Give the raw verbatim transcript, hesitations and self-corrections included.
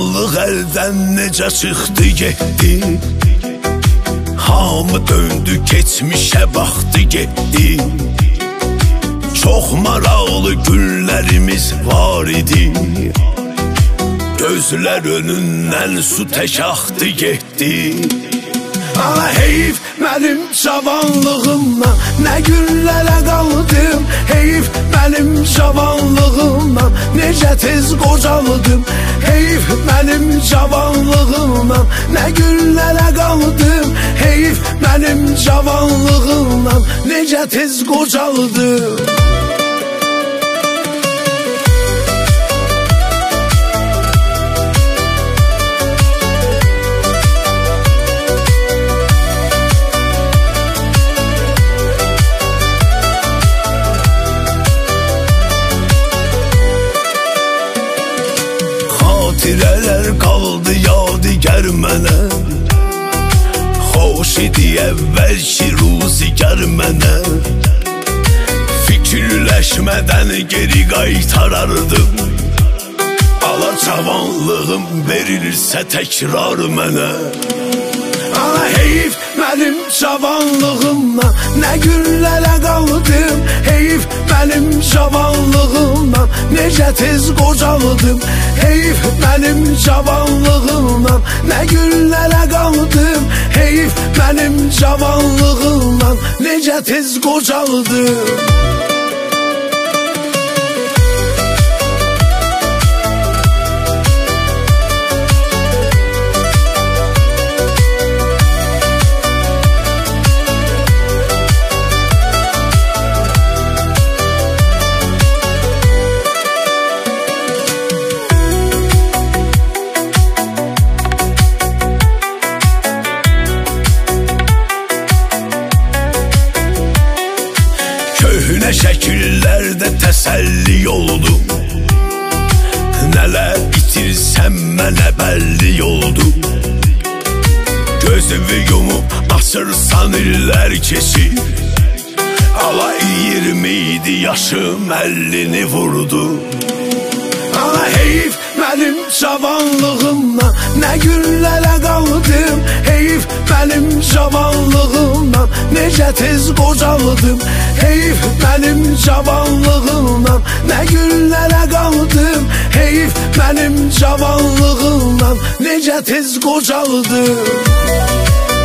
cavanlıq əldən necə çıxdı getdi. Hamı döndü keçmişə baxdı getdi. Çox maraqlı günlərimiz var idi. Gözlər önündən su tək axdı getdi. Ana heyif mənim cavanlığımdan, nə günlərə qaldım. Heyif mənim cavanlığımdan, necə tez qocaldım. Heyif mənim cavanlığımdan, nə günlərə qaldım. Heyif mənim cavanlığımdan, necə tez qocaldım. Xatirələr qaldı yadigar mənə. Xoş idi əvvəlki ruzigar mənə. Fikirləşmədən geri qaytarardım. Ala cavanlığım verilirsə təkrar mənə. Ana heyif mənim cavanlığımdan, nə günlərə qaldım. Heyif mənim cavanlığımdan, necə tez qocaldım. Heyif mənim cavanlığımdan, nə günlərə qaldım. Heyif mənim cavanlığımdan, necə tez qocaldım. Köhnə şəkillərdə təsəlli oldu. Nələr itirsəm mənə bəlli oldu. Gözümü yumub açırsan illər keçir. Ala iyirmi idi yaşım ellini vurdu. Ana heyif mənim cavanlığımdan, nə günlərə qaldım. Heyif mənim cavanlığımdan, necə tez qocaldım. Heyif mənim cavanlığımdan, nə günlərə qaldım. Heyif mənim cavanlığımdan, necə tez qocaldım.